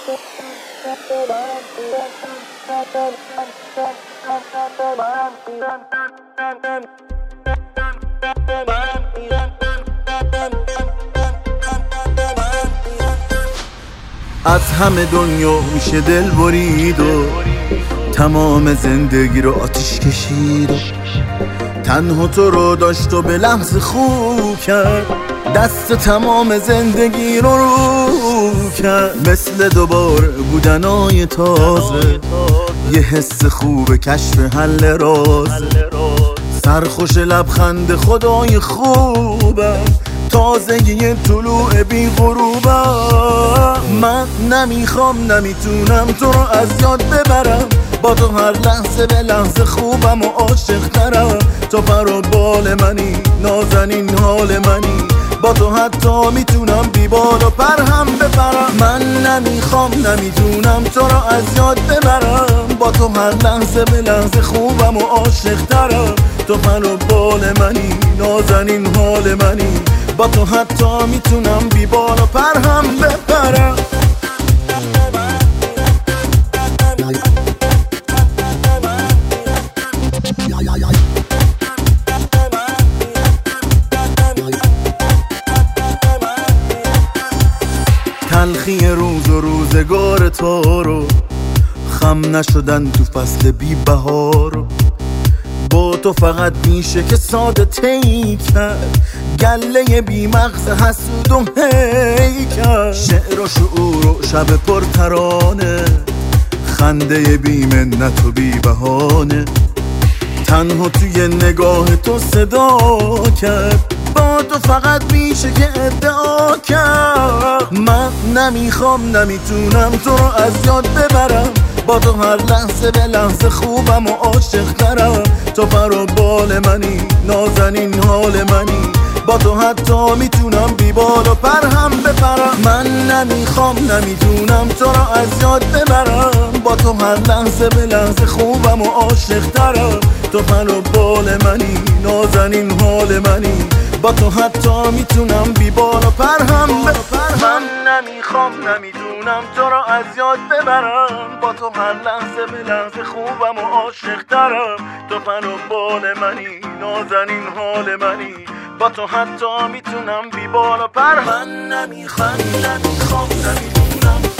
از همه دنیا میشه دل برید و تمام زندگی رو آتیش کشید و تنها تو رو داشت و به لحظه خوب کرد، دست تمام زندگی رو کرد. مثل دوباره بودنای تازه، یه حس خوب کشف حل رازه، سرخوش لبخند خدای خوبم، تازگی طلوع بی غروبم. من نمیخوام نمیتونم تو رو از یاد ببرم، با تو هر لحظه به لحظه خوبم و عاشق ترم. تو پر و بال منی، نازنین حال منی، با تو حتی میتونم بی بال و پر هم بپرم. من نمیخوام نمیتونم تو رو از یاد ببرم، با تو هر لحظه به لحظه خوبم و عاشق ترم. تو پر و بال منی، نازنین حال منی، با تو حتی میتونم بی بال و پر هم بپرم. تلخی روز و روزگار تو رو، خم نشدن تو فصل بی بهار، با تو فقط میشه که ساده تی کرد، گله بی مغز حسود و هی کرد. شعر و شعور و شب پر ترانه، خنده بی منت و بی بهانه، تنها توی نگاه تو صدا کرد، با تو فقط میشه که ادعا کرد. من نمیخوام نمیتونم تو رو از یاد ببرم، با تو هر لحظه به لحظه خوبم و عاشق ترم. تو پر و بال منی، نازنین حال منی، با تو حتی میتونم بی بال و پر هم بپرم. من نمیخوام نمیتونم تو رو از یاد ببرم، با تو هر لحظه به لحظه خوبم و عاشق ترم. تو پر و بال منی، نازنین حال منی، با تو حتی میتونم بی بال و پر هم بپرم. من نمیخوام نمیتونم تو رو از یاد ببرم، با تو هر لحظه به لحظه خوبم و عاشق ترم. تو پر و بال منی، نازنین حال منی، با تو حتی میتونم بی بال و پر. من نمیخوام نمیتونم